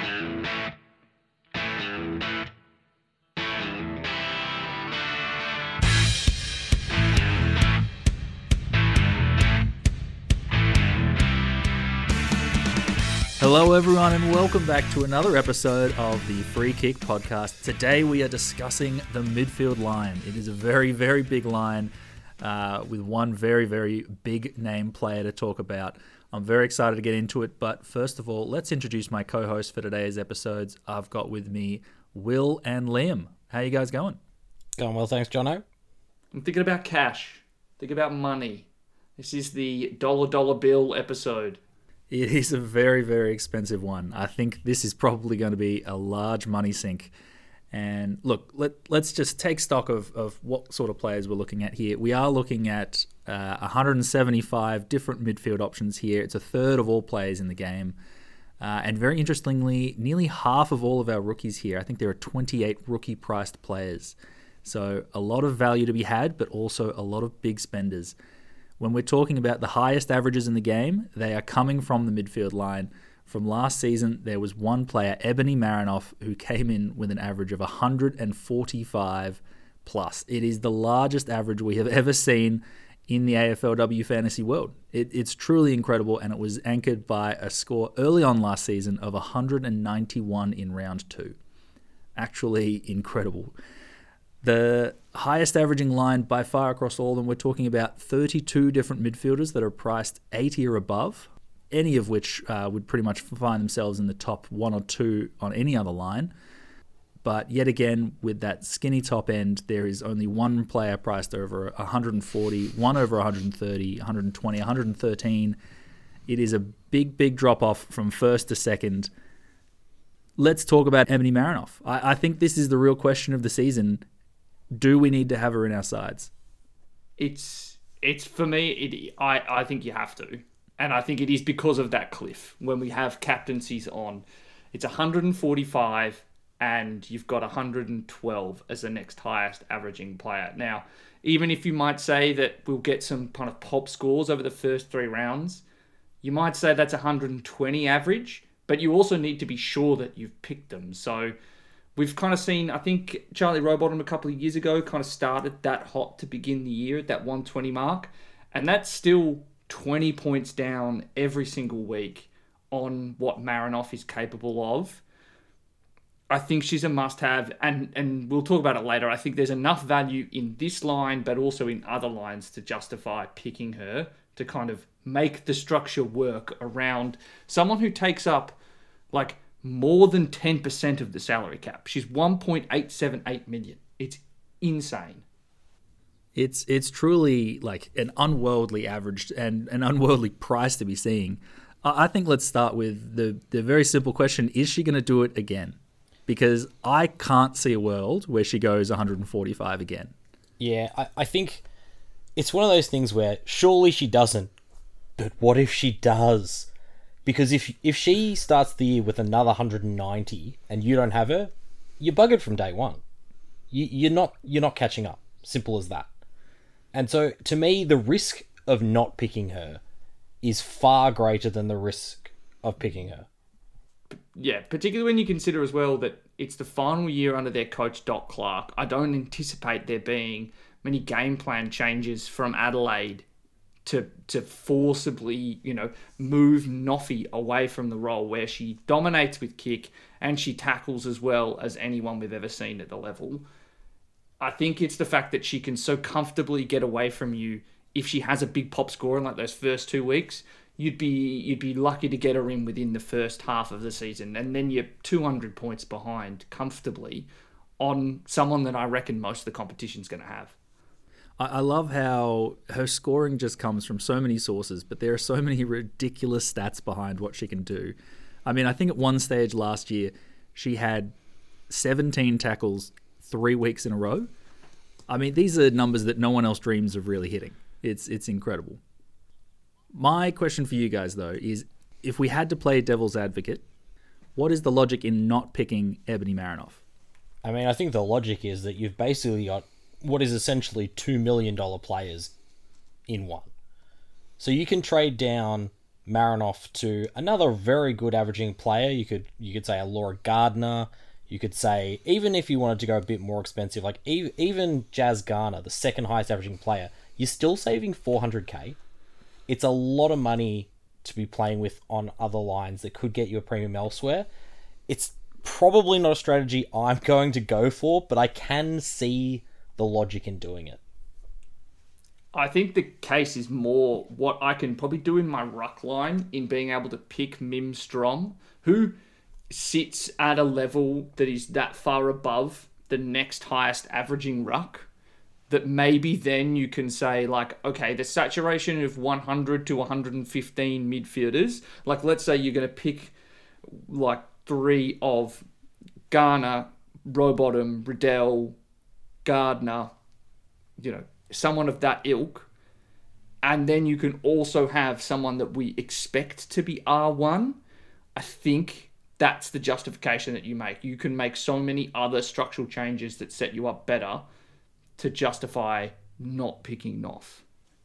Hello everyone and welcome back to another episode of the Free Kick Podcast. Today we are discussing the midfield line. It is a very, very big line with one very, very big name player to talk about. I'm very excited to get into it, but first of all, let's introduce my co-hosts for today's episodes. I've got with me Will and Liam. How you guys going? Going well, thanks, Jono. I'm thinking about cash. Thinking about money. This is the dollar bill episode. It is a very, very expensive one. I think this is probably going to be a large money sink. And look, let's just take stock of what sort of players we're looking at here. We are looking at 175 different midfield options here. It's a third of all players in the game. And very interestingly, nearly half of all of our rookies here. I think there are 28 rookie-priced players. So a lot of value to be had, but also a lot of big spenders. When we're talking about the highest averages in the game, they are coming from the midfield line. From last season, there was one player, Ebony Marinoff, who came in with an average of 145 plus. It is the largest average we have ever seen in the AFLW fantasy world. It's truly incredible, and it was anchored by a score early on last season of 191 in round 2. Actually incredible. The highest averaging line by far across all of them, we're talking about 32 different midfielders that are priced 80 or above, any of which would pretty much find themselves in the top 1 or 2 on any other line. But yet again, with that skinny top end, there is only one player priced over 140, one over 130, 120, 113. It is a big, big drop-off from first to second. Let's talk about Ebony Marinoff. I think this is the real question of the season. Do we need to have her in our sides? It's for me, I think you have to. And I think it is because of that cliff. When we have captaincies on, it's 145 and you've got 112 as the next highest averaging player. Now, even if you might say that we'll get some kind of pop scores over the first 3 rounds, you might say that's 120 average, but you also need to be sure that you've picked them. So we've kind of seen, I think Charlie Rowbottom a couple of years ago kind of started that hot to begin the year at that 120 mark. And that's still 20 points down every single week on what Marinoff is capable of. I think she's a must-have, and we'll talk about it later. I think there's enough value in this line, but also in other lines to justify picking her to kind of make the structure work around someone who takes up like more than 10% of the salary cap. She's 1.878 million. It's insane. It's truly like an unworldly average and an unworldly price to be seeing. I think let's start with the very simple question, is she going to do it again? Because I can't see a world where she goes 145 again. Yeah, I think it's one of those things where surely she doesn't, but what if she does? Because if she starts the year with another 190 and you don't have her, you're buggered from day one. You're not catching up. Simple as that. And so, to me, the risk of not picking her is far greater than the risk of picking her. Yeah, particularly when you consider as well that it's the final year under their coach, Doc Clark. I don't anticipate there being many game plan changes from Adelaide to forcibly, move Noffy away from the role where she dominates with kick and she tackles as well as anyone we've ever seen at the level. I think it's the fact that she can so comfortably get away from you. If she has a big pop score in like those first 2 weeks, you'd be lucky to get her in within the first half of the season, and then you're 200 points behind comfortably on someone that I reckon most of the competition's going to have. I love how her scoring just comes from so many sources, but there are so many ridiculous stats behind what she can do. I mean, I think at one stage last year, she had 17 tackles 3 weeks in a row. I mean, these are numbers that no one else dreams of really hitting. It's incredible. My question for you guys, though, is if we had to play devil's advocate, what is the logic in not picking Ebony Marinoff? I mean, I think the logic is that you've basically got what is essentially $2 million players in one. So you can trade down Marinoff to another very good averaging player. You could say a Laura Gardner. You could say, even if you wanted to go a bit more expensive, like even Jazz Garner, the second highest averaging player, you're still saving 400k. It's a lot of money to be playing with on other lines that could get you a premium elsewhere. It's probably not a strategy I'm going to go for, but I can see the logic in doing it. I think the case is more what I can probably do in my ruck line in being able to pick Mim Strom, who sits at a level that is that far above the next highest averaging ruck, that maybe then you can say, like, okay, the saturation of 100 to 115 midfielders, like, let's say you're going to pick, like, 3 of Garner, Rowbottom, Riddell, Gardner, someone of that ilk, and then you can also have someone that we expect to be R1. I think that's the justification that you make. You can make so many other structural changes that set you up better to justify not picking Noff.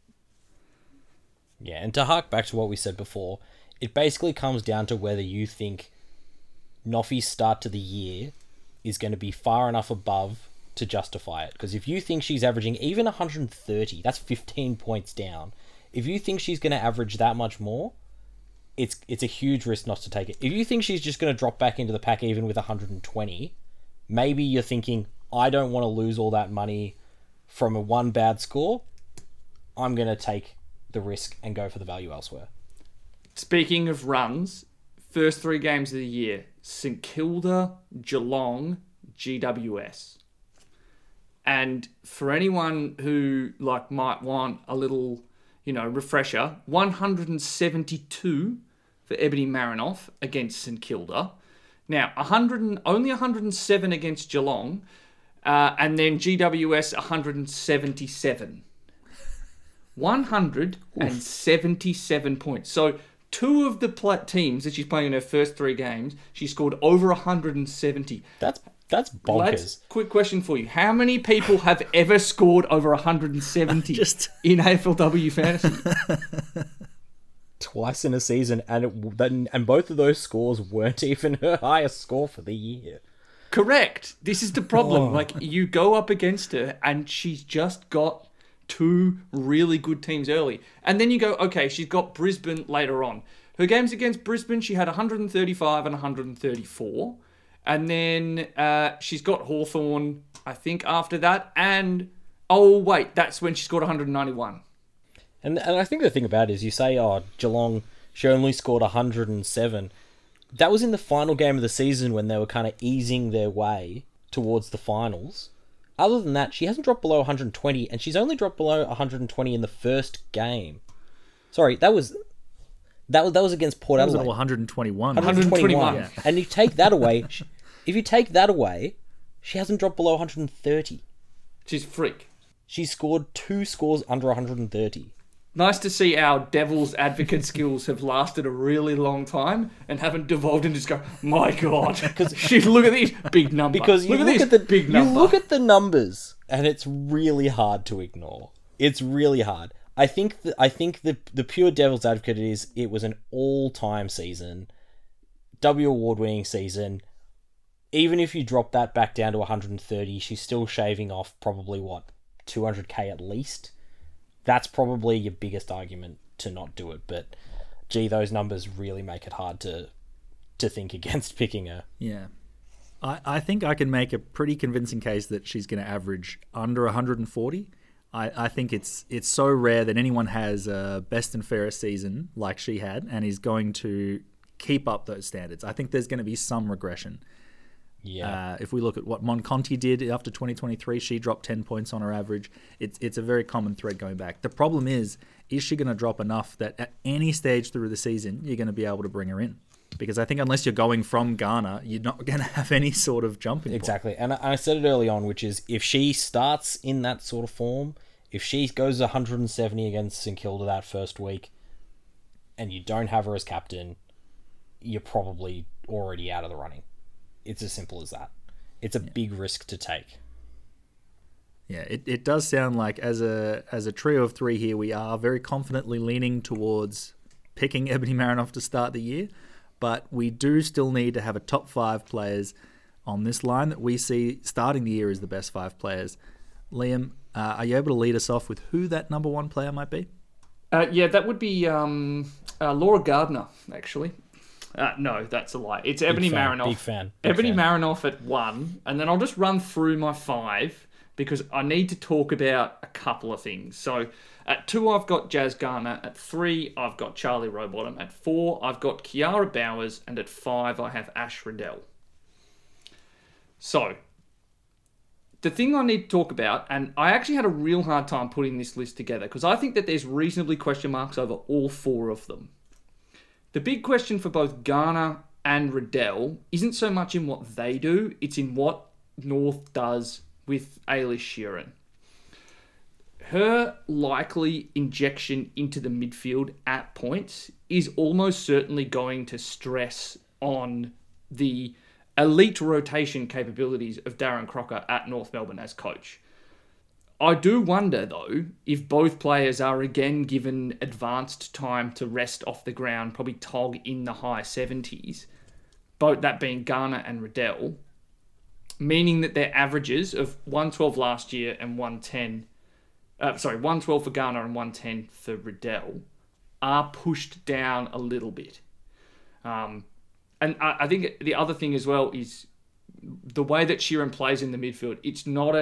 Yeah, and to hark back to what we said before, it basically comes down to whether you think Noffy's start to the year is going to be far enough above to justify it. Because if you think she's averaging even 130, that's 15 points down. If you think she's going to average that much more, it's a huge risk not to take it. If you think she's just going to drop back into the pack even with 120, maybe you're thinking, I don't want to lose all that money from a one bad score. I'm going to take the risk and go for the value elsewhere. Speaking of runs, first 3 games of the year, St Kilda, Geelong, GWS. And for anyone who might want a little, refresher, 172 for Ebony Marinoff against St Kilda. Now, only 107 against Geelong, and then GWS 177. 177 points. So 2 of the teams that she's playing in her first 3 games, she scored over 170. That's bonkers. Lads, quick question for you. How many people have ever scored over 170 in AFLW fantasy? Twice in a season, and both of those scores weren't even her highest score for the year. Correct. This is the problem. You go up against her, and she's just got 2 really good teams early. And then you go, okay, she's got Brisbane later on. Her games against Brisbane, she had 135 and 134. And then she's got Hawthorn, I think, after that. And, that's when she scored 191. And I think the thing about it is you say, Geelong, she only scored 107. That was in the final game of the season when they were kind of easing their way towards the finals. Other than that, she hasn't dropped below 120, and she's only dropped below 120 in the first game. Sorry, that was against Port Adelaide. 121. 121. Yeah. And you take that away, if you take that away, she hasn't dropped below 130. She's a freak. She scored 2 scores under 130. Nice to see our devil's advocate skills have lasted a really long time and haven't devolved into just go, my God. Because look at these big numbers. Because you look at the big number. You look at the numbers, and it's really hard to ignore. It's really hard. I think the pure devil's advocate is it was an all-time season, W award-winning season. Even if you drop that back down to 130, she's still shaving off probably 200k at least. That's probably your biggest argument to not do it. But, gee, those numbers really make it hard to think against picking her. Yeah. I think I can make a pretty convincing case that she's going to average under 140. I think it's so rare that anyone has a best and fairest season like she had and is going to keep up those standards. I think there's going to be some regression. Yeah. If we look at what Monconti did after 2023, she dropped 10 points on her average. It's a very common thread going back. The problem is she going to drop enough that at any stage through the season, you're going to be able to bring her in? Because I think unless you're going from Garner, you're not going to have any sort of jumping point. Exactly. And I said it early on, which is if she starts in that sort of form, if she goes 170 against St Kilda that first week, and you don't have her as captain, you're probably already out of the running. It's as simple as that. It's a big risk to take. Yeah, it does sound like as a trio of 3 here, we are very confidently leaning towards picking Ebony Marinoff to start the year, but we do still need to have a top 5 players on this line that we see starting the year as the best 5 players. Liam, are you able to lead us off with who that number 1 player might be? Yeah, that would be Laura Gardner, actually. No, that's a lie. It's Ebony Marinoff. Big fan. Ebony Marinoff at 1, and then I'll just run through my 5 because I need to talk about a couple of things. So at 2, I've got Jazz Garner. At 3, I've got Charlie Rowbottom. At 4, I've got Kiara Bowers. And at 5, I have Ash Riddell. So the thing I need to talk about, and I actually had a real hard time putting this list together because I think that there's reasonably question marks over all 4 of them. The big question for both Garner and Riddell isn't so much in what they do, it's in what North does with Ailish Sheeran. Her likely injection into the midfield at points is almost certainly going to stress on the elite rotation capabilities of Darren Crocker at North Melbourne as coach. I do wonder, though, if both players are again given advanced time to rest off the ground, probably tog in the high 70s, both that being Garner and Riddell, meaning that their averages of 112 last year and 110, 112 for Garner and 110 for Riddell, are pushed down a little bit. And I think the other thing as well is the way that Sheeran plays in the midfield. It's not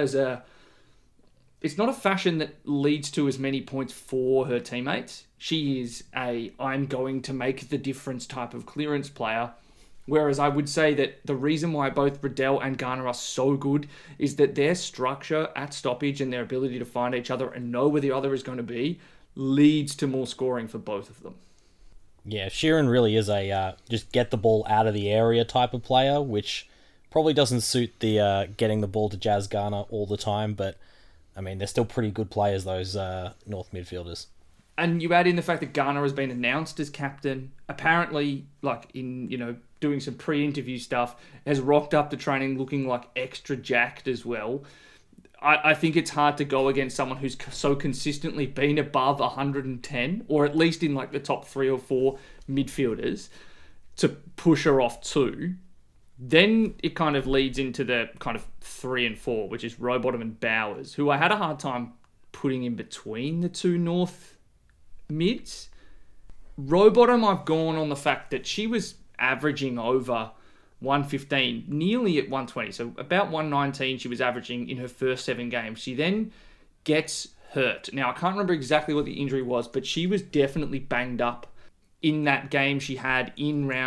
a fashion that leads to as many points for her teammates. She is I'm going to make the difference type of clearance player. Whereas I would say that the reason why both Riddell and Garner are so good is that their structure at stoppage and their ability to find each other and know where the other is going to be leads to more scoring for both of them. Yeah, Sheeran really is a just get the ball out of the area type of player, which probably doesn't suit the getting the ball to Jazz Garner all the time, but I mean, they're still pretty good players, those North midfielders. And you add in the fact that Garner has been announced as captain, apparently, like in, doing some pre-interview stuff, has rocked up to training looking like extra jacked as well. I think it's hard to go against someone who's so consistently been above 110, or at least in like the top 3 or 4 midfielders, to push her off 2. Then it kind of leads into the kind of 3 and 4, which is Rowbottom and Bowers, who I had a hard time putting in between the 2 North mids. Rowbottom, I've gone on the fact that she was averaging over 115, nearly at 120. So about 119 she was averaging in her first 7 games. She then gets hurt. Now, I can't remember exactly what the injury was, but she was definitely banged up in that game she had in the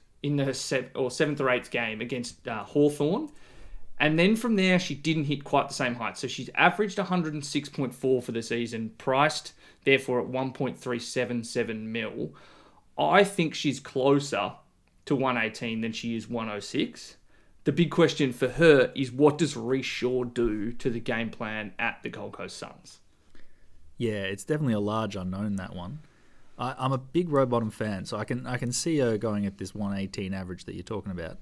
7th or 8th game against Hawthorn. And then from there, she didn't hit quite the same height. So she's averaged 106.4 for the season, priced therefore at 1.377 mil. I think she's closer to 118 than she is 106. The big question for her is, what does Reece Shaw do to the game plan at the Gold Coast Suns? Yeah, it's definitely a large unknown, that one. I'm a big Rowbottom fan, so I can see her going at this 118 average that you're talking about.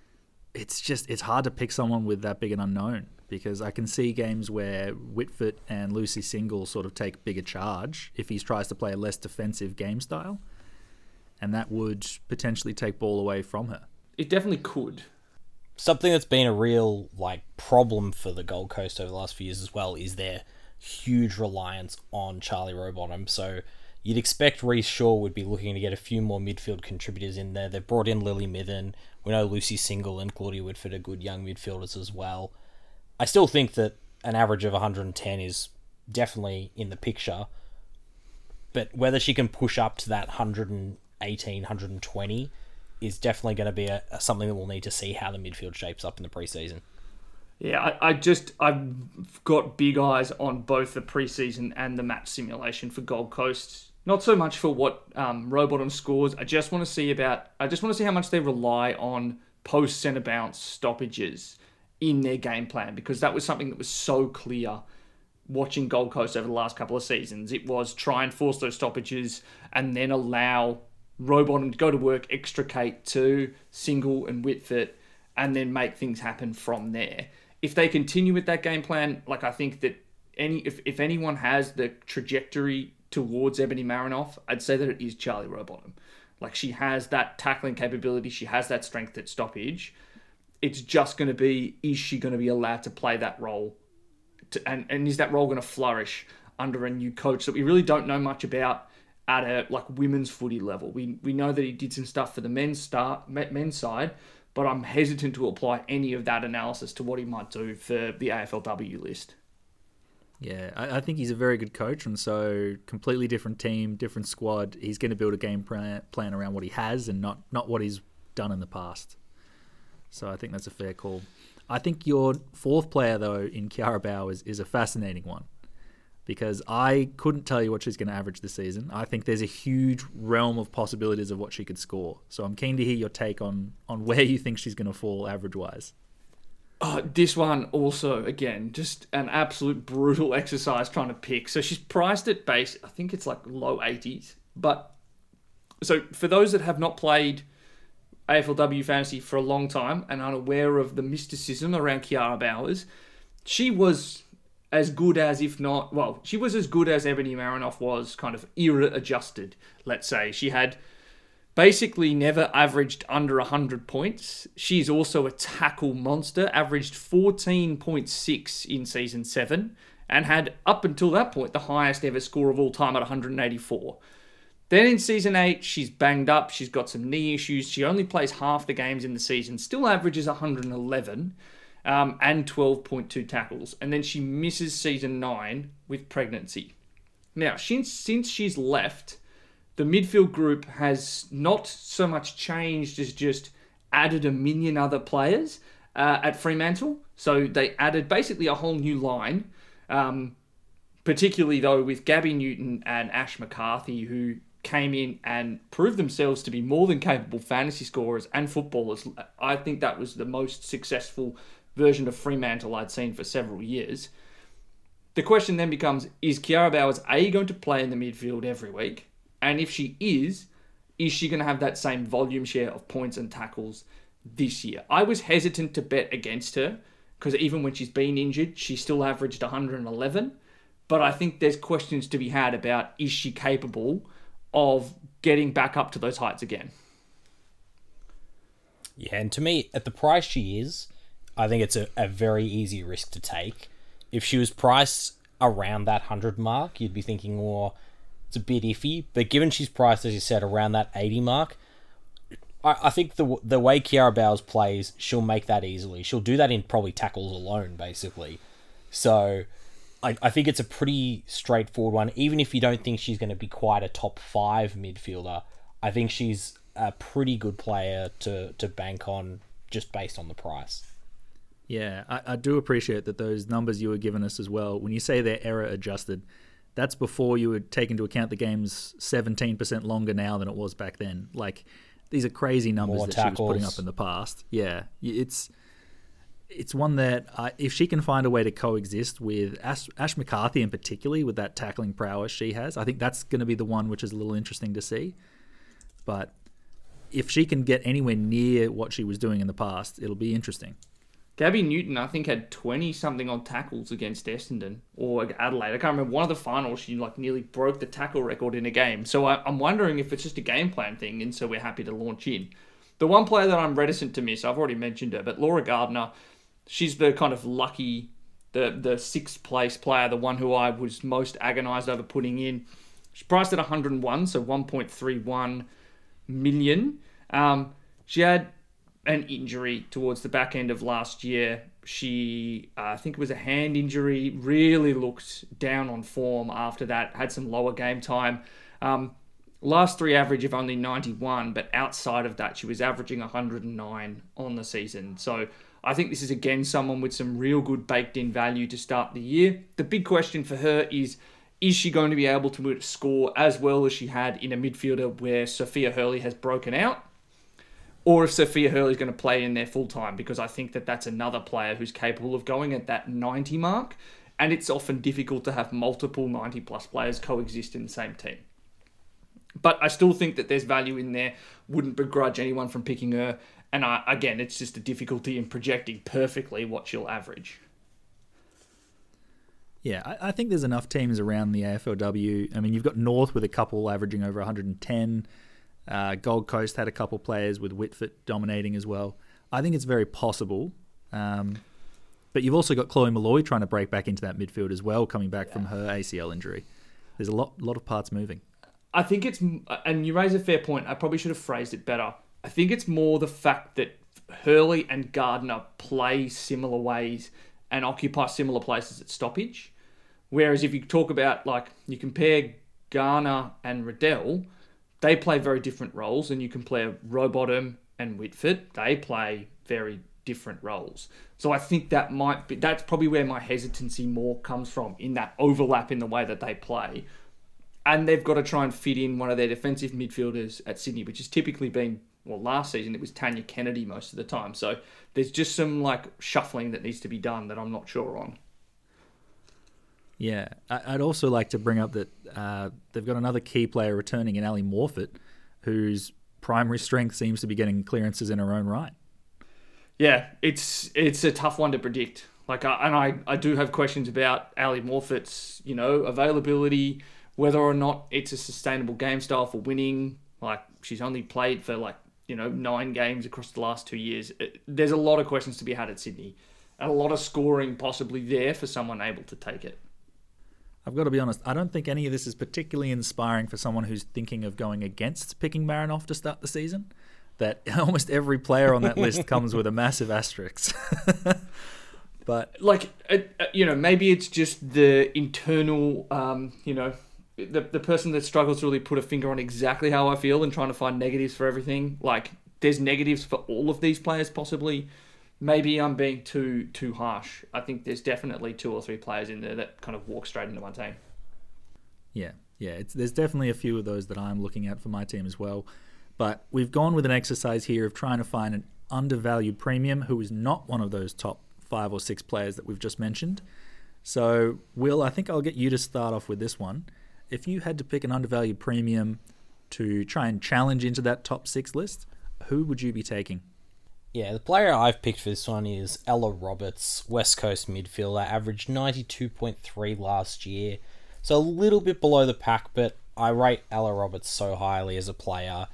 It's hard to pick someone with that big an unknown, because I can see games where Whitford and Lucy Single sort of take bigger charge if he tries to play a less defensive game style, and that would potentially take ball away from her. It definitely could. Something that's been a real problem for the Gold Coast over the last few years as well is their huge reliance on Charlie Rowbottom. So you'd expect Reece Shaw would be looking to get a few more midfield contributors in there. They've brought in Lily Mithen. We know Lucy Single and Claudia Whitford are good young midfielders as well. I still think that an average of 110 is definitely in the picture, but whether she can push up to that 118, 120 is definitely going to be something that we'll need to see how the midfield shapes up in the preseason. Yeah, I've got big eyes on both the preseason and the match simulation for Gold Coast. Not so much for what Rowbottom scores. I just want to see how much they rely on post centre bounce stoppages in their game plan, because that was something that was so clear watching Gold Coast over the last couple of seasons. It was try and force those stoppages and then allow Rowbottom to go to work, extricate to Single and Whitford, and then make things happen from there. If they continue with that game plan, I think that if anyone has the trajectory towards Ebony Marinoff, I'd say that it is Charlie Rowbottom. Like, she has that tackling capability. She has that strength at stoppage. It's just going to be, is she going to be allowed to play that role? And is that role going to flourish under a new coach that we really don't know much about at a women's footy level? We know that he did some stuff for the men's side, but I'm hesitant to apply any of that analysis to what he might do for the AFLW list. Yeah, I think he's a very good coach, and so completely different team, different squad. He's going to build a game plan around what he has and not what he's done in the past. So I think that's a fair call. I think your fourth player, though, in Kiara Bowers is a fascinating one, because I couldn't tell you what she's going to average this season. I think there's a huge realm of possibilities of what she could score. So I'm keen to hear your take on where you think she's going to fall average-wise. This one also, again, just an absolute brutal exercise trying to pick. So she's priced at base, I think it's low 80s. But so for those that have not played AFLW fantasy for a long time and unaware of the mysticism around Kiara Bowers, she was as good as, if not, well, she was as good as Ebony Marinoff was, kind of era adjusted, let's say. She had basically never averaged under 100 points. She's also a tackle monster, averaged 14.6 in season 7, and had, up until that point, the highest ever score of all time at 184. Then in season 8, she's banged up. She's got some knee issues. She only plays half the games in the season, still averages 111 and 12.2 tackles. And then she misses season 9 with pregnancy. Now, since she's left, the midfield group has not so much changed as just added a million other players at Fremantle. So they added basically a whole new line, particularly though with Gabby Newton and Ash McCarthy, who came in and proved themselves to be more than capable fantasy scorers and footballers. I think that was the most successful version of Fremantle I'd seen for several years. The question then becomes, is Kiara Bowers going to play in the midfield every week? And if she is she going to have that same volume share of points and tackles this year? I was hesitant to bet against her because even when she's been injured, she still averaged 111. But I think there's questions to be had about, is she capable of getting back up to those heights again? Yeah, and to me, at the price she is, I think it's a very easy risk to take. If she was priced around that 100 mark, you'd be thinking, well, it's a bit iffy. But given she's priced, as you said, around that 80 mark, I think the way Kiara Bowers plays, she'll make that easily. She'll do that in probably tackles alone, basically. So I think it's a pretty straightforward one. Even if you don't think she's going to be quite a top 5 midfielder, I think she's a pretty good player to bank on just based on the price. Yeah, I do appreciate that those numbers you were giving us as well. When you say they're error adjusted, that's before you would take into account the game's 17% longer now than it was back then. Like, these are crazy numbers More that tackles. she was putting up in the past. Yeah, it's one that if she can find a way to coexist with Ash McCarthy in particularly, with that tackling prowess she has, I think that's going to be the one which is a little interesting to see. But if she can get anywhere near what she was doing in the past, it'll be interesting. Gabby Newton, I think, had 20-something on tackles against Essendon or Adelaide. I can't remember. One of the finals, she nearly broke the tackle record in a game. So I'm wondering if it's just a game plan thing, and so we're happy to launch in. The one player that I'm reticent to miss, I've already mentioned her, but Laura Gardner, she's the kind of lucky, the sixth place player, the one who I was most agonised over putting in. She's priced at 101, so 1.31 million. She had an injury towards the back end of last year. She, I think it was a hand injury, really looked down on form after that, had some lower game time. Last 3 average of only 91, but outside of that, she was averaging 109 on the season. So I think this is, again, someone with some real good baked-in value to start the year. The big question for her is she going to be able to score as well as she had in a midfielder where Sophia Hurley has broken out? Or if Sophia Hurley is going to play in there full-time, because I think that that's another player who's capable of going at that 90 mark, and it's often difficult to have multiple 90-plus players coexist in the same team. But I still think that there's value in there. Wouldn't begrudge anyone from picking her. And again, it's just a difficulty in projecting perfectly what she'll average. Yeah, I think there's enough teams around the AFLW. I mean, you've got North with a couple averaging over 110. Gold Coast had a couple players with Whitford dominating as well. I think it's very possible. But you've also got Chloe Malloy trying to break back into that midfield as well, coming back from her ACL injury. There's a lot of parts moving. I think it's, and you raise a fair point, I probably should have phrased it better. I think it's more the fact that Hurley and Gardner play similar ways and occupy similar places at stoppage. Whereas if you talk about, like, you compare Garner and Riddell, they play very different roles, and you compare Rowbottom and Whitford, they play very different roles. So I think that's probably where my hesitancy more comes from, in that overlap in the way that they play. And they've got to try and fit in one of their defensive midfielders at Sydney, which has typically been, well, last season it was Tanya Kennedy most of the time. So there's just some like shuffling that needs to be done that I'm not sure on. Yeah, I'd also like to bring up that they've got another key player returning in Ali Morfitt, whose primary strength seems to be getting clearances in her own right. Yeah, it's a tough one to predict. Like, I do have questions about Ali Morfitt's, availability, whether or not it's a sustainable game style for winning. Like, she's only played for 9 games across the last 2 years. There's a lot of questions to be had at Sydney, and a lot of scoring possibly there for someone able to take it. I've got to be honest, I don't think any of this is particularly inspiring for someone who's thinking of going against picking Marinoff to start the season. That almost every player on that list comes with a massive asterisk. But maybe it's just the internal, the person that struggles to really put a finger on exactly how I feel and trying to find negatives for everything. Like, there's negatives for all of these players possibly. Maybe I'm being too harsh. I think there's definitely 2 or 3 players in there that kind of walk straight into my team. Yeah. There's definitely a few of those that I'm looking at for my team as well. But we've gone with an exercise here of trying to find an undervalued premium who is not one of those top 5 or 6 players that we've just mentioned. So, Will, I think I'll get you to start off with this one. If you had to pick an undervalued premium to try and challenge into that top 6 list, who would you be taking? Yeah, the player I've picked for this one is Ella Roberts, West Coast midfielder, averaged 92.3 last year. So a little bit below the pack, but I rate Ella Roberts so highly as a player.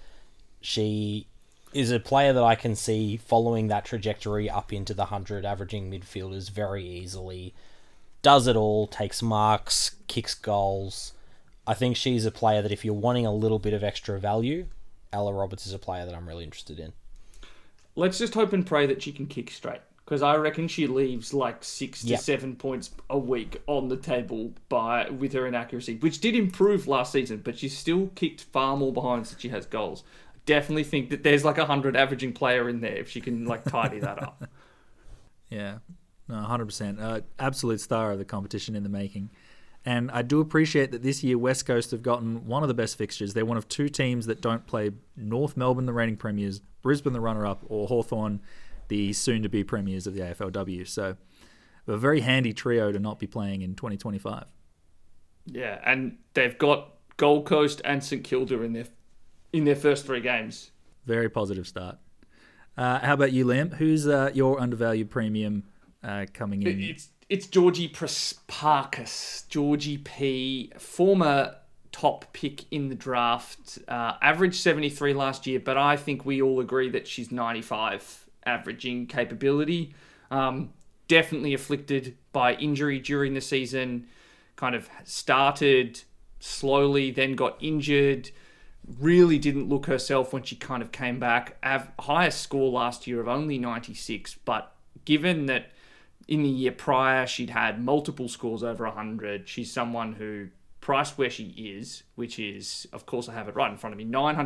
She is a player that I can see following that trajectory up into the 100 averaging midfielders very easily. Does it all, takes marks, kicks goals. I think she's a player that if you're wanting a little bit of extra value, Ella Roberts is a player that I'm really interested in. Let's just hope and pray that she can kick straight, because I reckon she leaves 6 to 7 points a week on the table with her inaccuracy, which did improve last season, but she still kicked far more behinds than she has goals. Definitely think that there's 100 averaging player in there if she can tidy that up. Yeah, no, 100%. Absolute star of the competition in the making. And I do appreciate that this year West Coast have gotten one of the best fixtures. They're one of 2 teams that don't play North Melbourne, the reigning premiers, Brisbane, the runner-up, or Hawthorn, the soon-to-be premiers of the AFLW. So a very handy trio to not be playing in 2025. Yeah, and they've got Gold Coast and St Kilda in their first 3 games. Very positive start. How about you, Liam? Who's your undervalued premium coming in? It's Georgie Prespakis. Georgie P, former top pick in the draft. Averaged 73 last year, but I think we all agree that she's 95 averaging capability. Definitely afflicted by injury during the season. Kind of started slowly, then got injured. Really didn't look herself when she kind of came back. Highest score last year of only 96, but given that in the year prior, she'd had multiple scores over 100. She's someone who, priced where she is, which is, of course, I have it right in front of me,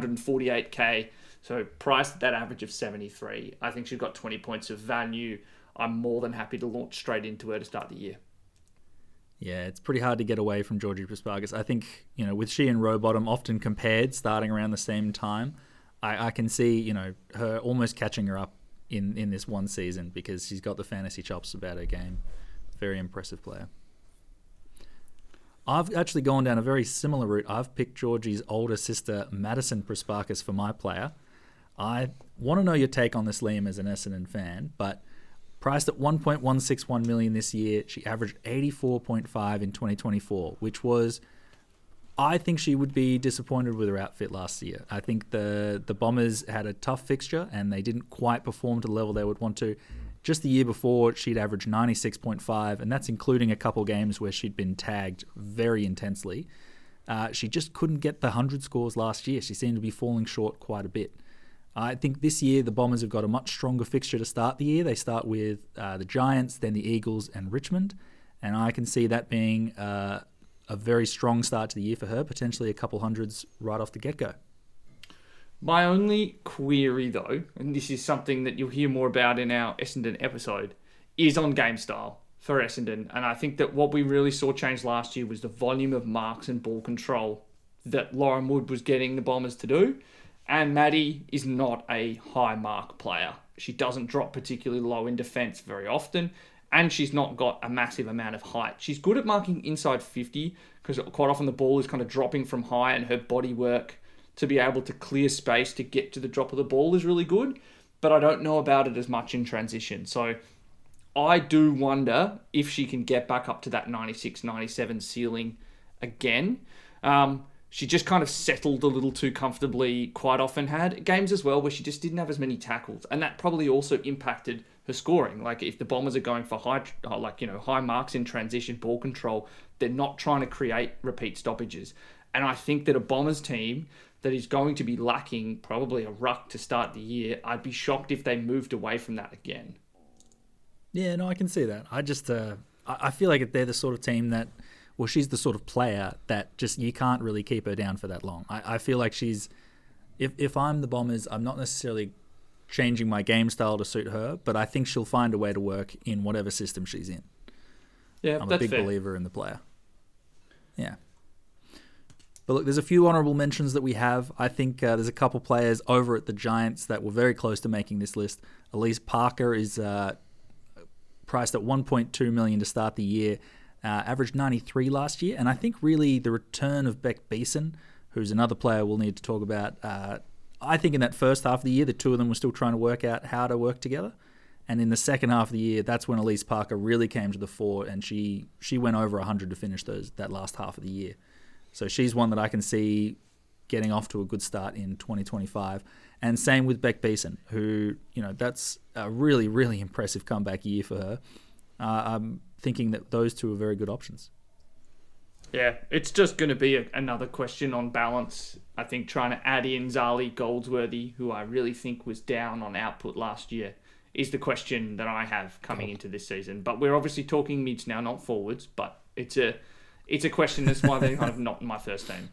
948k. So priced at that average of 73. I think she's got 20 points of value. I'm more than happy to launch straight into her to start the year. Yeah, it's pretty hard to get away from Georgie Prespakis. I think, with she and Rowbottom often compared, starting around the same time, I can see, her almost catching her up in this one season because she's got the fantasy chops about her game. Very impressive player. I've actually gone down a very similar route. I've picked Georgie's older sister, Madison Prespakis, for my player. I want to know your take on this, Liam, as an Essendon fan, but Priced at $1.161 million this year, she averaged 84.5 in 2024, which was, I think she would be disappointed with her outfit last year. I think the Bombers had a tough fixture and they didn't quite perform to the level they would want to. Just the year before, she'd averaged 96.5, and that's including a couple games where she'd been tagged very intensely. She just couldn't get the 100 scores last year. She seemed to be falling short quite a bit. I think this year the Bombers have got a much stronger fixture to start the year. They start with the Giants, then the Eagles and Richmond, and I can see that being a very strong start to the year for her, potentially a couple hundreds right off the get-go. My only query, though, and this is something that you'll hear more about in our Essendon episode, is on game style for Essendon. And I think that what we really saw change last year was the volume of marks and ball control that Lauren Wood was getting the Bombers to do. And Maddie is not a high mark player. She doesn't drop particularly low in defence very often, and she's not got a massive amount of height. She's good at marking inside 50 because quite often the ball is kind of dropping from high, and her body work to be able to clear space to get to the drop of the ball is really good, but I don't know about it as much in transition. So I do wonder if she can get back up to that 96, 97 ceiling again. She just kind of settled a little too comfortably, quite often had games as well where she just didn't have as many tackles, and that probably also impacted her scoring. Like if the Bombers are going for high marks in transition ball control, they're not trying to create repeat stoppages. And I think that a Bombers team that is going to be lacking probably a ruck to start the year, I'd be shocked if they moved away from that again. Yeah, no, I can see that. I feel like they're the sort of team that, well, she's the sort of player that just you can't really keep her down for that long. I feel like she's, if I'm the Bombers, I'm not necessarily changing my game style to suit her, but I think she'll find a way to work in whatever system she's in. Yeah, I'm that's a big fair. believer in the player. Yeah. But look, there's a few honourable mentions that we have. I think there's a couple players over at the Giants that were very close to making this list. Elise Parker is priced at $1.2 million to start the year, averaged 93 last year. And I think really the return of Beck Beeson, who's another player we'll need to talk about, I think in that first half of the year, the two of them were still trying to work out how to work together. And in the second half of the year, that's when Elise Parker really came to the fore, and she went over 100 to finish that last half of the year. So she's one that I can see getting off to a good start in 2025. And same with Beck Beeson, who, that's a really, really impressive comeback year for her. I'm thinking that those two are very good options. Yeah, it's just going to be another question on balance. I think trying to add in Zali Goldsworthy, who I really think was down on output last year, is the question that I have coming into this season. But we're obviously talking mids now, not forwards, but it's a question that's why they're kind of not in my first team.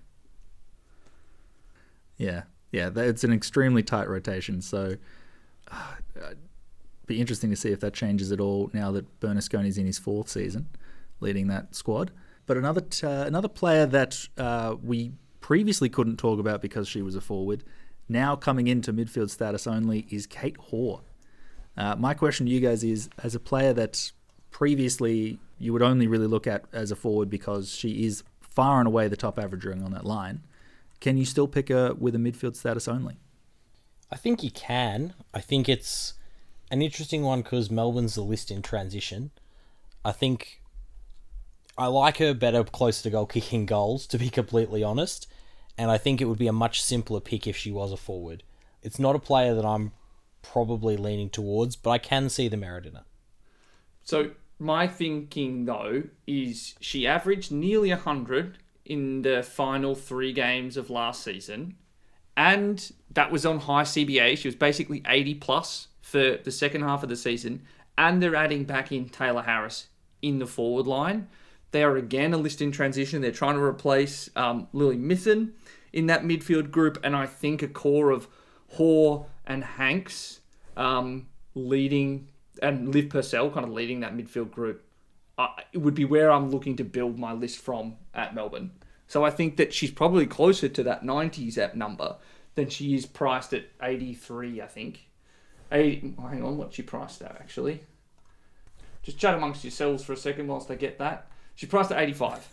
Yeah, it's an extremely tight rotation, so it'd be interesting to see if that changes at all now that Bernasconi's in his fourth season leading that squad. But another player that we previously couldn't talk about because she was a forward, now coming into midfield status only, is Kate Hoare. My question to you guys is, as a player that previously you would only really look at as a forward because she is far and away the top averager on that line, can you still pick her with a midfield status only? I think you can. I think it's an interesting one because Melbourne's the list in transition. I think I like her better closer to goal kicking goals, to be completely honest, and I think it would be a much simpler pick if she was a forward. It's not a player that I'm probably leaning towards, but I can see the merit in it. So my thinking, though, is she averaged nearly 100 in the final 3 games of last season, and that was on high CBA. She was basically 80 plus for the second half of the season, and they're adding back in Taylor Harris in the forward line. They are again a list in transition. They're trying to replace Lily Mithen in that midfield group, and I think a core of Hoare and Hanks leading, and Liv Purcell kind of leading that midfield group. It would be where I'm looking to build my list from at Melbourne. So I think that she's probably closer to that 90s app number than she is priced at 83, I think. Hang on, what's she priced at, actually? Just chat amongst yourselves for a second whilst I get that. She's priced at 85.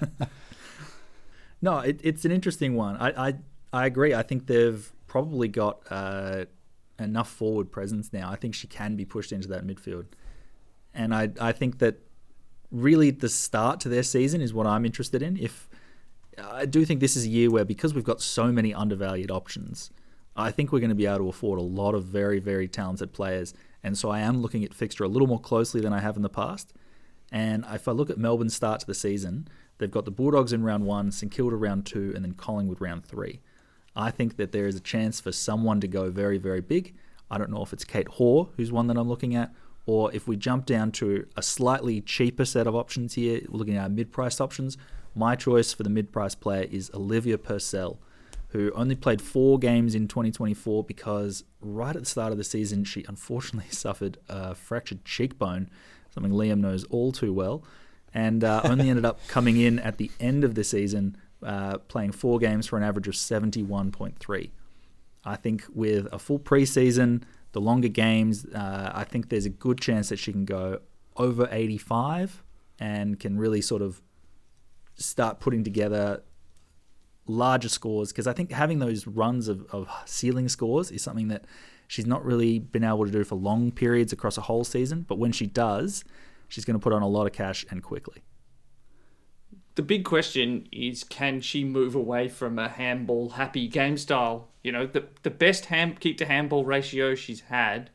No, it's an interesting one. I agree. I think they've probably got enough forward presence now. I think she can be pushed into that midfield. And I think that really the start to their season is what I'm interested in. If I do think this is a year where, because we've got so many undervalued options, I think we're going to be able to afford a lot of very, very talented players. And so I am looking at fixture a little more closely than I have in the past. And if I look at Melbourne's start to the season, they've got the Bulldogs in round 1, St Kilda round 2, and then Collingwood round 3. I think that there is a chance for someone to go very, very big. I don't know if it's Kate Hoare, who's one that I'm looking at, or if we jump down to a slightly cheaper set of options here, looking at our mid-priced options, my choice for the mid-priced player is Olivia Purcell, who only played 4 games in 2024 because right at the start of the season, she unfortunately suffered a fractured cheekbone, something Liam knows all too well, and only ended up coming in at the end of the season, playing 4 games for an average of 71.3. I think with a full preseason, the longer games, I think there's a good chance that she can go over 85 and can really sort of start putting together larger scores, because I think having those runs of ceiling scores is something that she's not really been able to do for long periods across a whole season, but when she does, she's going to put on a lot of cash and quickly. The big question is, can she move away from a handball happy game style? You know, the best kick to handball ratio she's had,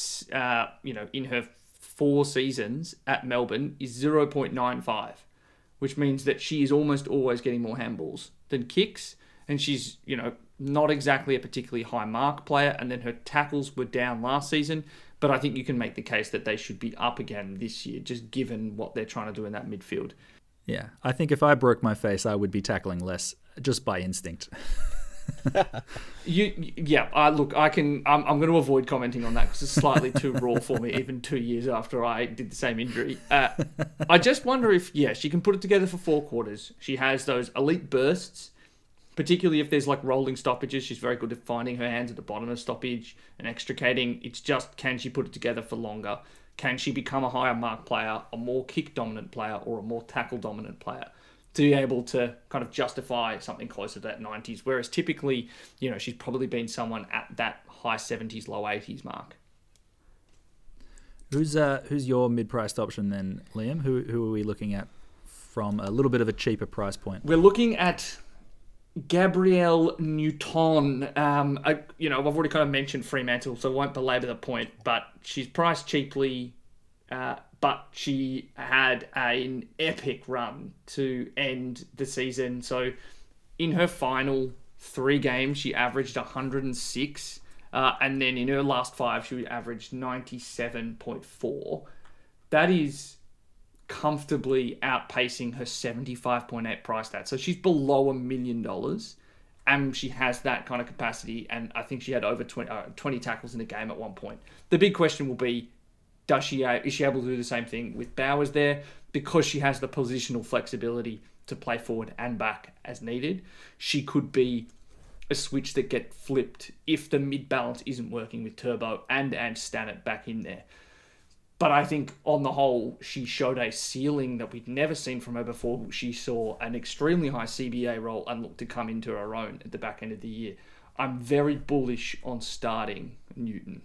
in her 4 seasons at Melbourne is 0.95, which means that she is almost always getting more handballs than kicks, and she's, not exactly a particularly high mark player, and then her tackles were down last season, but I think you can make the case that they should be up again this year, just given what they're trying to do in that midfield. Yeah, I think if I broke my face, I would be tackling less, just by instinct. I'm going to avoid commenting on that because it's slightly too raw for me, even 2 years after I did the same injury. I just wonder if, she can put it together for 4 quarters. She has those elite bursts, particularly if there's like rolling stoppages. She's very good at finding her hands at the bottom of stoppage and extricating. It's just, can she put it together for longer? Can she become a higher mark player, a more kick dominant player, or a more tackle dominant player to be able to kind of justify something closer to that 90s? Whereas typically, she's probably been someone at that high 70s, low 80s mark. Who's your mid-priced option then, Liam? Who are we looking at from a little bit of a cheaper price point? We're looking at Gabrielle Newton. I've already kind of mentioned Fremantle, so I won't belabor the point, but she's priced cheaply, but she had an epic run to end the season. So in her final 3 games, she averaged 106, and then in her last 5, she averaged 97.4. That is comfortably outpacing her 75.8 price tag. So she's below $1 million, and she has that kind of capacity, and I think she had over 20 tackles in the game at one point. The big question will be, is she able to do the same thing with Bowers there? Because she has the positional flexibility to play forward and back as needed, she could be a switch that get flipped if the mid-balance isn't working with Turbo and Stannard back in there. But I think on the whole, she showed a ceiling that we'd never seen from her before. She saw an extremely high CBA role and looked to come into her own at the back end of the year. I'm very bullish on starting Newton.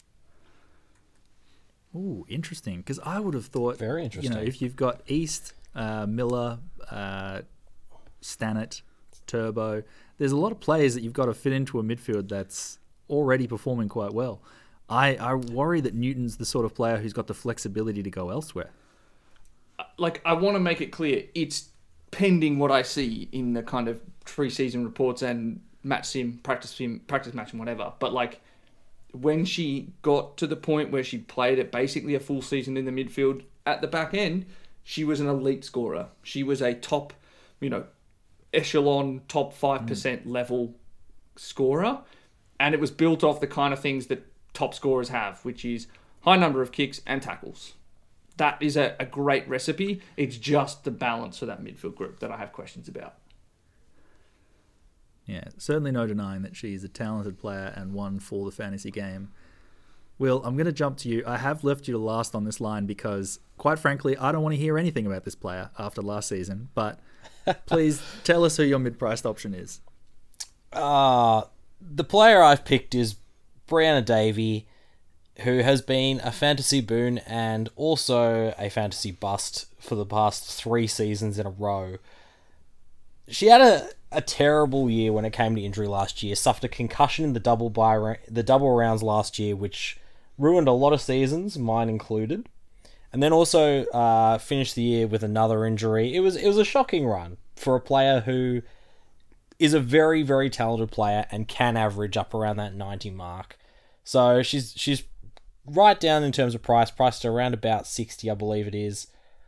Ooh, interesting. Because I would have thought, very interesting. If you've got East, Miller, Stannard, Turbo, there's a lot of players that you've got to fit into a midfield that's already performing quite well. I worry that Newton's the sort of player who's got the flexibility to go elsewhere. I want to make it clear, it's pending what I see in the kind of pre-season reports and match sim, practice match and whatever. But when she got to the point where she played at basically a full season in the midfield, at the back end, she was an elite scorer. She was a top, echelon, top 5% level scorer. And it was built off the kind of things that top scorers have, which is high number of kicks and tackles. That is a great recipe. It's just the balance for that midfield group that I have questions about. Yeah, certainly no denying that she's a talented player and one for the fantasy game. Will, I'm going to jump to you. I have left you to last on this line because, quite frankly, I don't want to hear anything about this player after last season. But please tell us who your mid-priced option is. The player I've picked is Brianna Davey, who has been a fantasy boon and also a fantasy bust for the past 3 seasons in a row. She had a terrible year when it came to injury last year. Suffered a concussion in the double rounds last year, which ruined a lot of seasons, mine included. And then also finished the year with another injury. It was a shocking run for a player who is a very, very talented player and can average up around that 90 mark. So she's right down in terms of priced around about 60, I believe it is.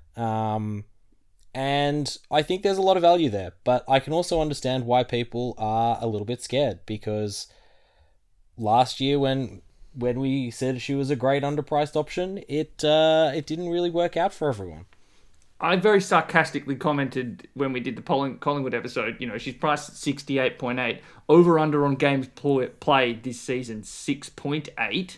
And I think there's a lot of value there, but I can also understand why people are a little bit scared, because last year when we said she was a great underpriced option, it didn't really work out for everyone. I very sarcastically commented when we did the Collingwood episode, she's priced at 68.8. Over under on games played this season, 6.8.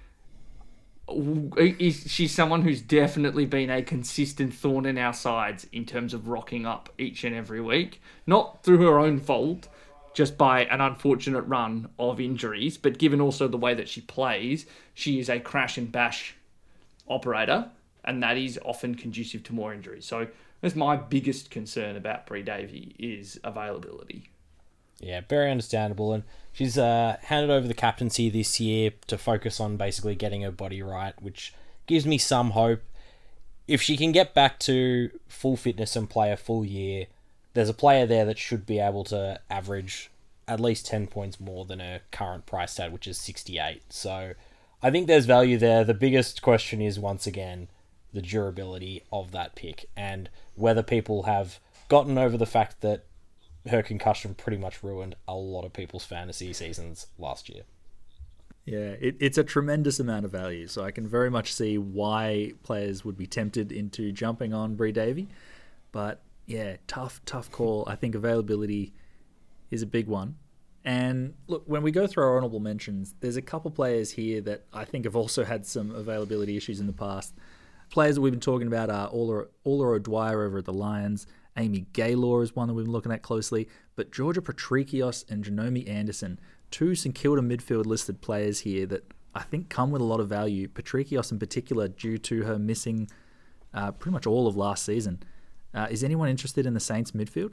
She's someone who's definitely been a consistent thorn in our sides in terms of rocking up each and every week. Not through her own fault, just by an unfortunate run of injuries, but given also the way that she plays, she is a crash and bash operator, and that is often conducive to more injuries. So that's my biggest concern about Bri Davey is availability. Yeah, very understandable. And she's handed over the captaincy this year to focus on basically getting her body right, which gives me some hope. If she can get back to full fitness and play a full year, there's a player there that should be able to average at least 10 points more than her current price tag, which is 68. So I think there's value there. The biggest question is, once again, the durability of that pick and whether people have gotten over the fact that her concussion pretty much ruined a lot of people's fantasy seasons last year. Yeah, it's a tremendous amount of value, so I can very much see why players would be tempted into jumping on Bri Davey. But yeah, tough call. I think availability is a big one. And look, when we go through our honourable mentions, there's a couple players here that I think have also had some availability issues in the past. Players that we've been talking about are Ola O'Dwyer over at the Lions. Amy Gaylor is one that we've been looking at closely. But Georgia Patrikios and Janome Anderson, 2 St Kilda midfield listed players here that I think come with a lot of value. Patrikios in particular due to her missing pretty much all of last season. Is anyone interested in the Saints midfield?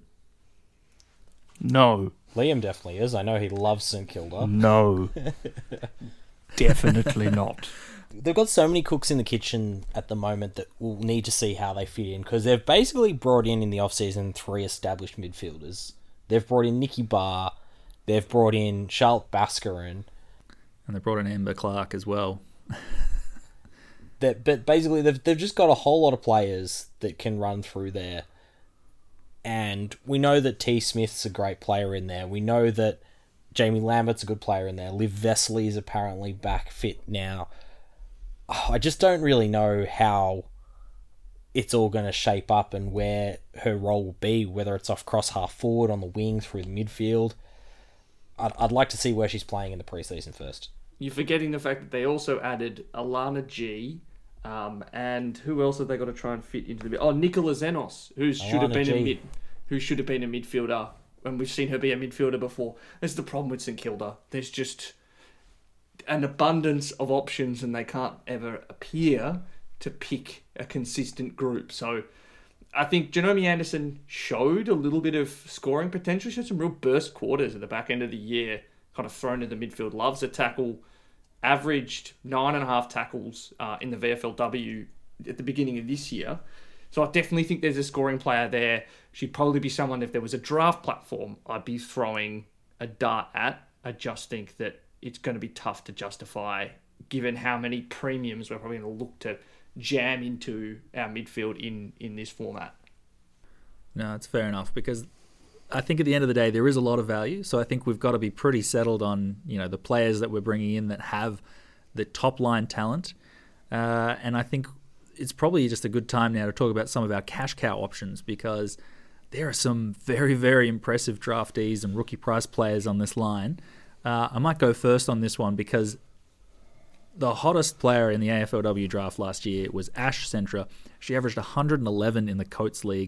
No. Liam definitely is. I know he loves St Kilda. No. Definitely not. They've got so many cooks in the kitchen at the moment that we'll need to see how they fit in, because they've basically brought in the off-season 3 established midfielders. They've brought in Nikki Barr, they've brought in Charlotte Baskarin. And they brought in Amber Clark as well. But basically, they've just got a whole lot of players that can run through there. And we know that T. Smith's a great player in there. We know that Jamie Lambert's a good player in there. Liv Vesely is apparently back fit now. I just don't really know how it's all going to shape up and where her role will be, whether it's off cross half forward, on the wing, through the midfield. I'd like to see where she's playing in the preseason first. You're forgetting the fact that they also added Alana G, and who else have they got to try and fit into the... Oh, Nicola Zenos, who should have been a midfielder, and we've seen her be a midfielder before. That's the problem with St Kilda. There's just an abundance of options, and they can't ever appear to pick a consistent group. So I think Janome Anderson showed a little bit of scoring potential. She had some real burst quarters at the back end of the year, kind of thrown in the midfield. Loves a tackle, averaged 9.5 tackles in the VFLW at the beginning of this year. So I definitely think there's a scoring player there. She'd probably be someone, if there was a draft platform, I'd be throwing a dart at. I just think that it's going to be tough to justify, given how many premiums we're probably going to look to jam into our midfield in this format. No, it's fair enough, because I think at the end of the day, there is a lot of value. So I think we've got to be pretty settled on, the players that we're bringing in that have the top line talent. And I think it's probably just a good time now to talk about some of our cash cow options, because there are some very, very impressive draftees and rookie price players on this line. I might go first on this one, because the hottest player in the AFLW draft last year was Ash Centra. She averaged 111 in the Coates League,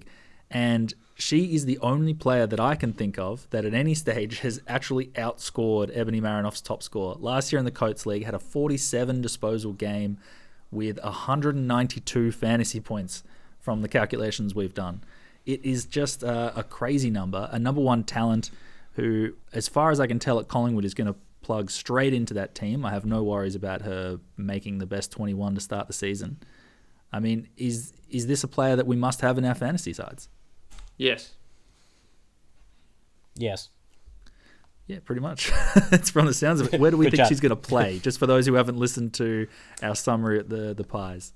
And she is the only player that I can think of that at any stage has actually outscored Ebony Marinoff's top score. Last year in the Coates League, had a 47 disposal game with 192 fantasy points from the calculations we've done. It is just a crazy number, a number one talent who, as far as I can tell at Collingwood, is going to plug straight into that team. I have no worries about her making the best 21 to start the season. I mean, is this a player that we must have in our fantasy sides? Yes. Yes. Yeah, pretty much. It's from the sounds of it. Where do we think she's going to play? Just for those who haven't listened to our summary at the Pies.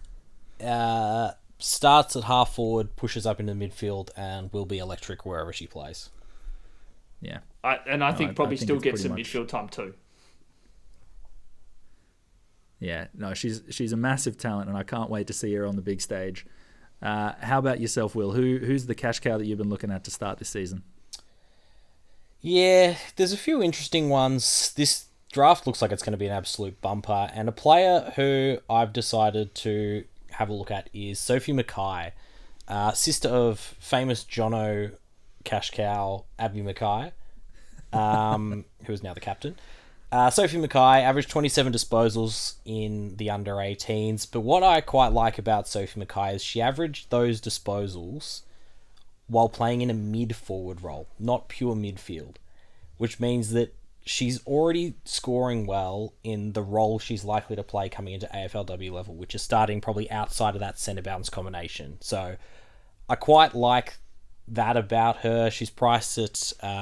Starts at half forward, pushes up into midfield, and will be electric wherever she plays. Yeah. I think probably still gets some much midfield time too. Yeah, no, she's a massive talent, and I can't wait to see her on the big stage. How about yourself, Will? Who's the cash cow that you've been looking at to start this season? Yeah, there's a few interesting ones. This draft looks like it's going to be an absolute bumper, and a player who I've decided to have a look at is Sophie Mackay, sister of famous Jono cash cow Abby Mackay, who is now the captain. Sophie Mackay averaged 27 disposals in the under 18s, but what I quite like about Sophie Mackay is she averaged those disposals while playing in a mid-forward role, not pure midfield, which means that she's already scoring well in the role she's likely to play coming into AFLW level, which is starting probably outside of that centre bounce combination. So I quite like that about her. She's priced at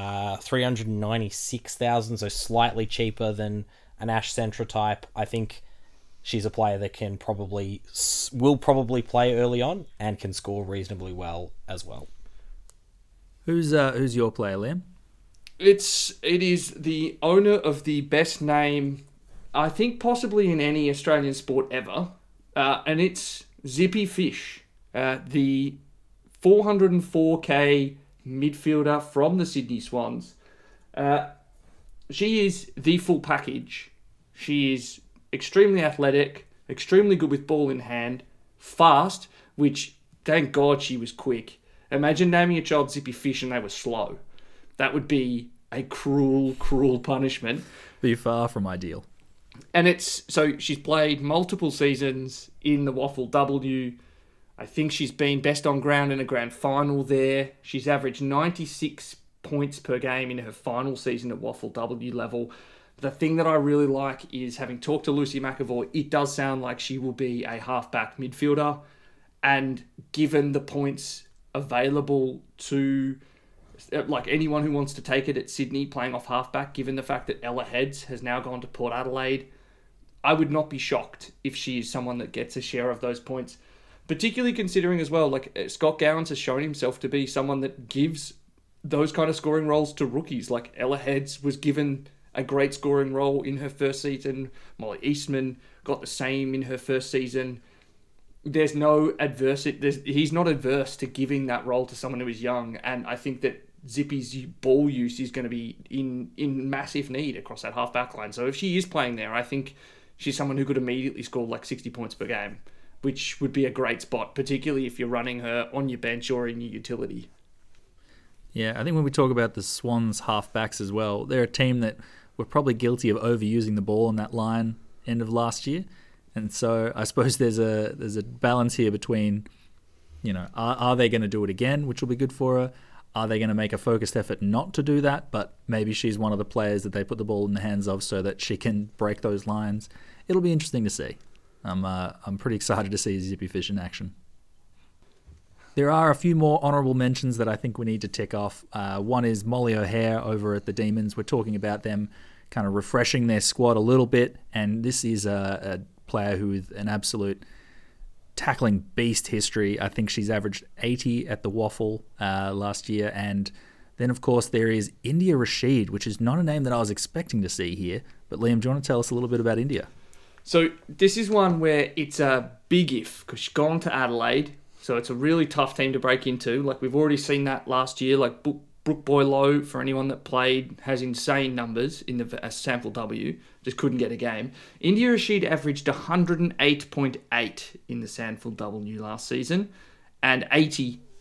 $396,000, so slightly cheaper than an Ash Centra type. I think she's a player that will probably play early on and can score reasonably well as well. Who's your player, Liam? It is the owner of the best name, I think possibly in any Australian sport ever, and it's Zippy Fish, the 404k midfielder from the Sydney Swans. She is the full package. She is extremely athletic, extremely good with ball in hand, fast, which thank God she was quick. Imagine naming a child Zippy Fish and they were slow. That would be a cruel, cruel punishment. Be far from ideal. And so she's played multiple seasons in the Waffle W. I think she's been best on ground in a grand final there. She's averaged 96 points per game in her final season at Waffle W level. The thing that I really like is, having talked to Lucy McAvoy, it does sound like she will be a halfback midfielder. And given the points available to like anyone who wants to take it at Sydney playing off halfback, given the fact that Ella Heads has now gone to Port Adelaide, I would not be shocked if she is someone that gets a share of those points. Particularly considering as well, like Scott Gowans has shown himself to be someone that gives those kind of scoring roles to rookies. Like Ella Heads was given a great scoring role in her first season. Molly Eastman got the same in her first season. There's no adversity. He's not adverse to giving that role to someone who is young, and I think that Zippy's ball use is going to be in massive need across that half-back line. So if she is playing there, I think she's someone who could immediately score like 60 points per game, which would be a great spot, particularly if you're running her on your bench or in your utility. Yeah, I think when we talk about the Swans half-backs as well, they're a team that were probably guilty of overusing the ball on that line end of last year. And so I suppose there's a balance here between, are they going to do it again, which will be good for her? Are they going to make a focused effort not to do that? But maybe she's one of the players that they put the ball in the hands of so that she can break those lines. It'll be interesting to see. I'm pretty excited to see Zippy Fish in action. There are a few more honourable mentions that I think we need to tick off. One is Molly O'Hare over at the Demons. We're talking about them kind of refreshing their squad a little bit, and this is a player who is an absolute tackling beast history. I think she's averaged 80 at the Waffle last year. And then, of course, there is India Rashid, which is not a name that I was expecting to see here. But Liam, do you want to tell us a little bit about India? So this is one where it's a big if, because she's gone to Adelaide. So it's a really tough team to break into. Like, we've already seen that last year. Like, Brooke Boylow, for anyone that played, has insane numbers in the Sample W. Just couldn't get a game. India Rashid averaged 108.8 in the Sandfield W last season and 80.8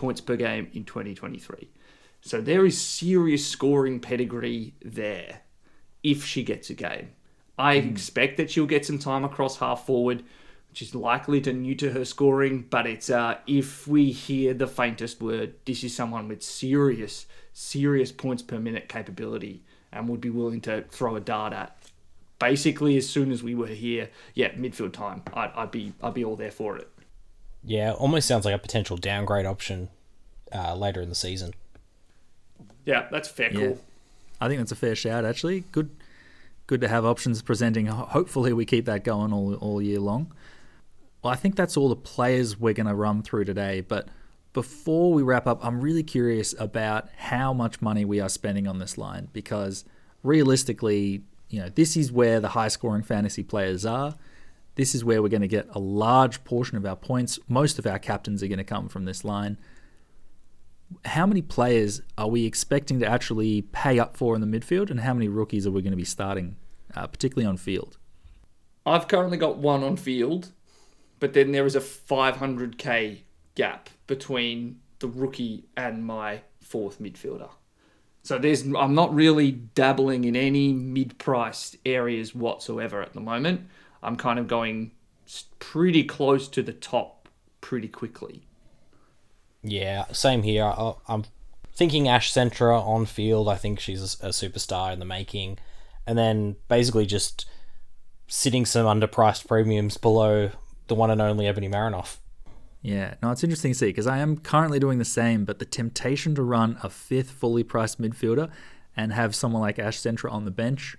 points per game in 2023. So there is serious scoring pedigree there if she gets a game. I expect that she'll get some time across half forward, which is likely to new to her scoring, but it's if we hear the faintest word, this is someone with serious points per minute capability and would be willing to throw a dart at. Basically, as soon as we were here, midfield time, I'd be all there for it. Yeah, almost sounds like a potential downgrade option later in the season. Yeah, that's fair call. I think that's a fair shout, actually. Good to have options presenting. Hopefully we keep that going all year long. Well, I think that's all the players we're going to run through today. But before we wrap up, I'm really curious about how much money we are spending on this line, because realistically, this is where the high-scoring fantasy players are. This is where we're going to get a large portion of our points. Most of our captains are going to come from this line. How many players are we expecting to actually pay up for in the midfield, and how many rookies are we going to be starting, particularly on field? I've currently got one on field, but then there is a 500k gap between the rookie and my fourth midfielder. So I'm not really dabbling in any mid-priced areas whatsoever at the moment. I'm kind of going pretty close to the top pretty quickly. Yeah, same here. I'm thinking Ash Centra on field. I think she's a superstar in the making. And then basically just sitting some underpriced premiums below the one and only Ebony Marinoff. Yeah, no, it's interesting to see, because I am currently doing the same, but the temptation to run a fifth fully priced midfielder and have someone like Ash Centra on the bench,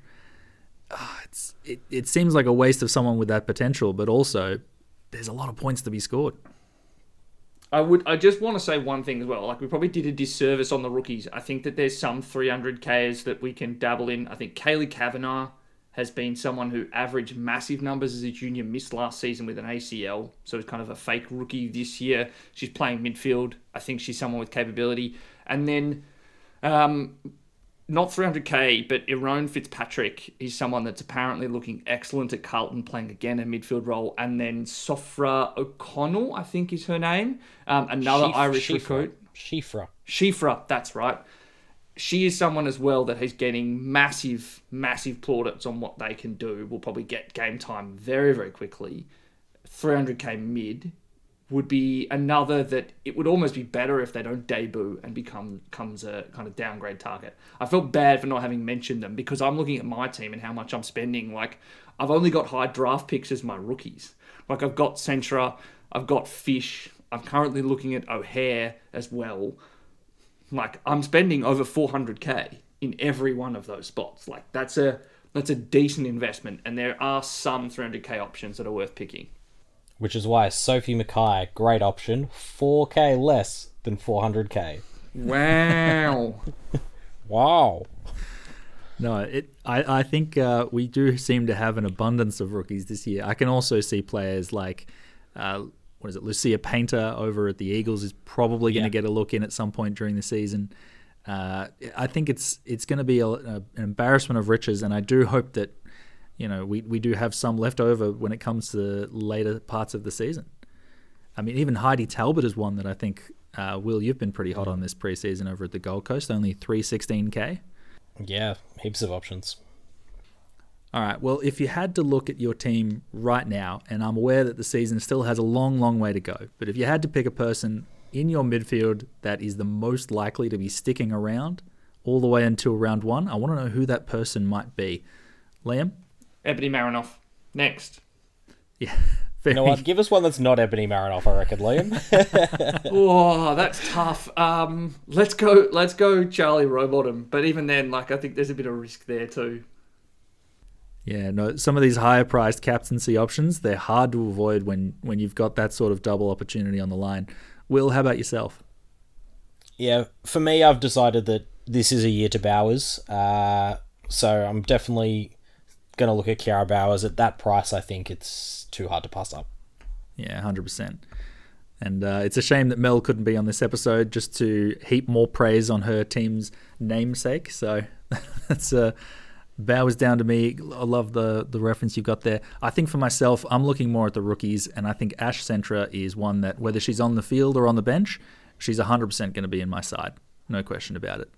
it seems like a waste of someone with that potential, but also there's a lot of points to be scored. I just want to say one thing as well. Like, we probably did a disservice on the rookies. I think that there's some 300Ks that we can dabble in. I think Kaylee Kavanagh has been someone who averaged massive numbers as a junior, missed last season with an ACL, so it's kind of a fake rookie this year. She's playing midfield. I think she's someone with capability. And then, not 300k, but Erone Fitzpatrick is someone that's apparently looking excellent at Carlton, playing again a midfield role. And then Sofra O'Connell, I think is her name, another Irish recruit. Shifra, that's right. She is someone as well that is getting massive plaudits on what they can do. Will probably get game time very, very quickly. 300k mid would be another that it would almost be better if they don't debut and becomes a kind of downgrade target. I felt bad for not having mentioned them, because I'm looking at my team and how much I'm spending. Like, I've only got high draft picks as my rookies. Like, I've got Centra, I've got Fish, I'm currently looking at O'Hare as well. Like, I'm spending over 400k in every one of those spots. Like, that's a decent investment, and there are some 300k options that are worth picking. Which is why Sophie Mackay, great option, 4k less than 400k. Wow. Wow. No, I think we do seem to have an abundance of rookies this year. I can also see players like, Lucia Painter over at the Eagles is probably going to get a look in at some point during the season. I think it's going to be an embarrassment of riches, and I do hope that we do have some left over when it comes to the later parts of the season. I mean, even Heidi Talbot is one that I think, Will, you've been pretty hot on this preseason over at the Gold Coast, only 316k. Yeah, heaps of options. All right, well, if you had to look at your team right now, and I'm aware that the season still has a long, long way to go, but if you had to pick a person in your midfield that is the most likely to be sticking around all the way until round one, I want to know who that person might be. Liam? Ebony Marinoff. Next. Yeah. You know what? Give us one that's not Ebony Marinoff, I reckon, Liam. Oh, that's tough. Let's go Charlie Rowbottom. But even then, I think there's a bit of risk there too. Yeah, no, some of these higher priced captaincy options, they're hard to avoid when you've got that sort of double opportunity on the line. Will, how about yourself? Yeah, for me, I've decided that this is a year to Bowers. So I'm definitely going to look at Kiara Bowers. At that price, I think it's too hard to pass up. Yeah, 100%. And it's a shame that Mel couldn't be on this episode just to heap more praise on her team's namesake. So that's Bowers down to me. I love the reference you've got there. I think for myself, I'm looking more at the rookies, and I think Ash Centra is one that, whether she's on the field or on the bench, she's 100% going to be in my side. No question about it.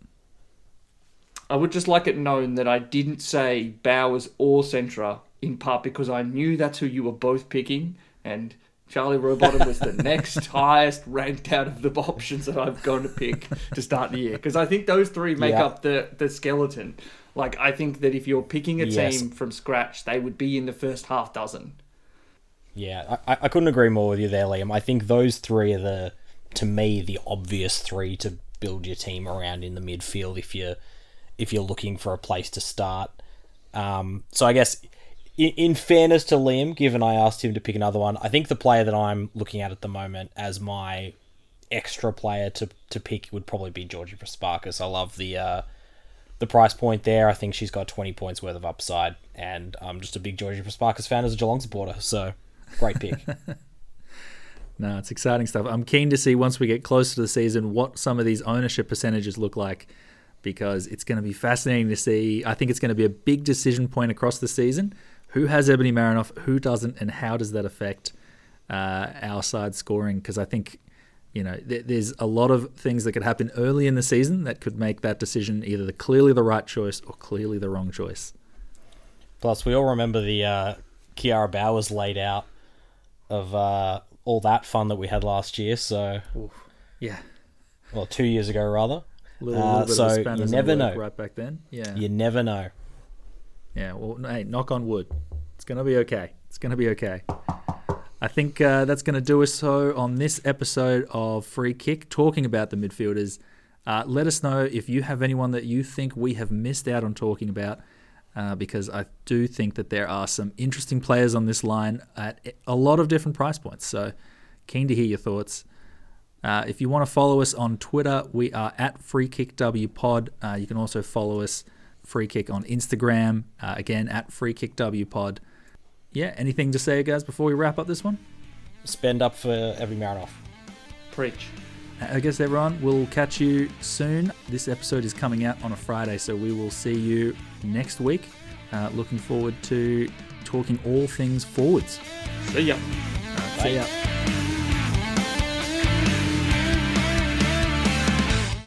I would just like it known that I didn't say Bowers or Centra, in part because I knew that's who you were both picking, and Charlie Rowbottom was the next highest ranked out of the options that I've gone to pick to start the year. Because I think those three make up the skeleton. Like, I think that if you're picking a team from scratch, they would be in the first half dozen. Yeah, I couldn't agree more with you there, Liam. I think those three are to me, the obvious three to build your team around in the midfield if you're looking for a place to start. So I guess, in fairness to Liam, given I asked him to pick another one, I think the player that I'm looking at the moment as my extra player to pick would probably be Georgie Prespakis. I love the price point there. I think she's got 20 points worth of upside, and I'm just a big Georgie Prespakis fan as a Geelong supporter, so great pick. No, it's exciting stuff. I'm keen to see, once we get closer to the season, what some of these ownership percentages look like, because it's going to be fascinating to see. I think it's going to be a big decision point across the season. Who has Ebony Marinoff, who doesn't, and how does that affect our side scoring? Because I think, there's a lot of things that could happen early in the season that could make that decision either clearly the right choice or clearly the wrong choice. Plus, we all remember the Kiara Bowers laid out of all that fun that we had last year. So, yeah, well, 2 years ago rather. Little bit so of a you never know. Right back then, yeah. You never know. Yeah, well, hey, knock on wood. It's gonna be okay. It's gonna be okay. I think that's going to do us so on this episode of Free Kick, talking about the midfielders. Let us know if you have anyone that you think we have missed out on talking about, because I do think that there are some interesting players on this line at a lot of different price points. So keen to hear your thoughts. If you want to follow us on Twitter, we are at FreeKickWPod. You can also follow us, Free Kick, on Instagram, again, at FreeKickWPod. Yeah, anything to say, guys, before we wrap up this one? Spend up for every Marinoff. Preach. I guess, everyone, we'll catch you soon. This episode is coming out on a Friday, so we will see you next week. Looking forward to talking all things forwards. See ya. See ya.